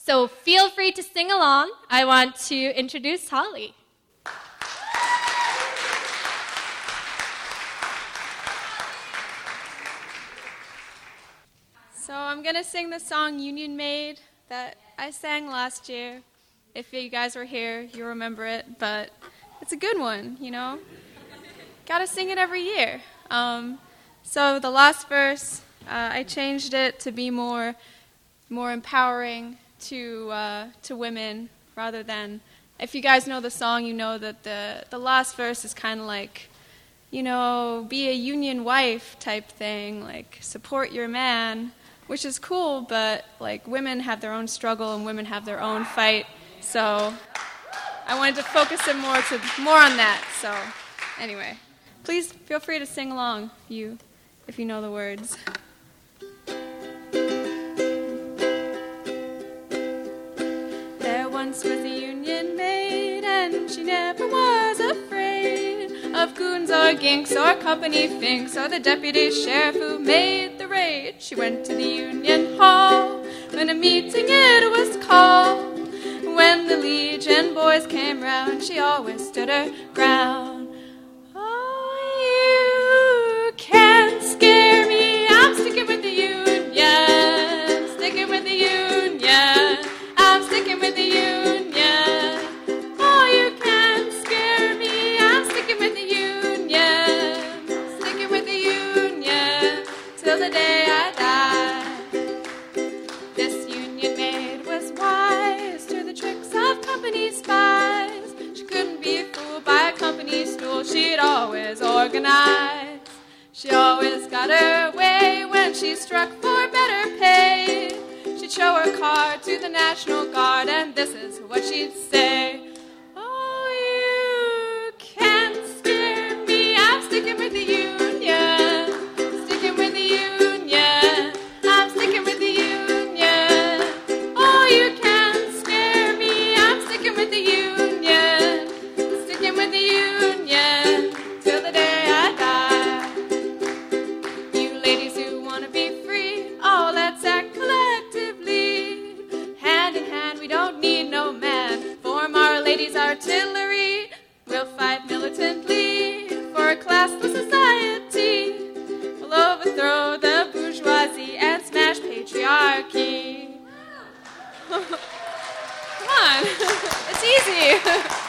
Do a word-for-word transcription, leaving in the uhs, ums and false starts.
So feel free to sing along. I want to introduce Holly. So I'm going to sing the song Union Maid that I sang last year. If you guys were here, you remember it, but it's a good one, you know. Got to sing it every year. Um, so the last verse, uh, I changed it to be more more empowering to uh, to women rather than, if you guys know the song, you know that the, the last verse is kind of like, you know, be a union wife type thing, like support your man, which is cool, but like women have their own struggle and women have their own fight. So I wanted to focus it more to more on that. So anyway, please feel free to sing along, you, if you know the words. There once was a union maid, and she never was afraid of goons or ginks or company finks or the deputy sheriff who made the raid. She went to the union hall when a meeting it was called. When the Legion boys came round, she always stood her ground. Oh, you can't scare me, I'm sticking with the union, sticking with the union, I'm sticking with the union. Oh, you can't scare me, I'm sticking with the union, sticking with the union, till the day I die. This union maid was wise to the tricks of company spies. She couldn't be fooled by a company stool, she'd always organize. She always got her way when she struck for better pay. She'd show her card to the National Guard, and this is what she'd say. Oh, you can't scare me, I'm sticking with the union, sticking with the union, I'm sticking with the union. Oh, you can't scare me, I'm sticking with the union, sticking with the union, till the day I die. You ladies who want to be free, oh, let's act collectively. Hand in hand, we don't need no man. Form our ladies' artillery. We'll fight militantly for a classless society. We'll overthrow the bourgeoisie and smash patriarchy. Come on, it's easy.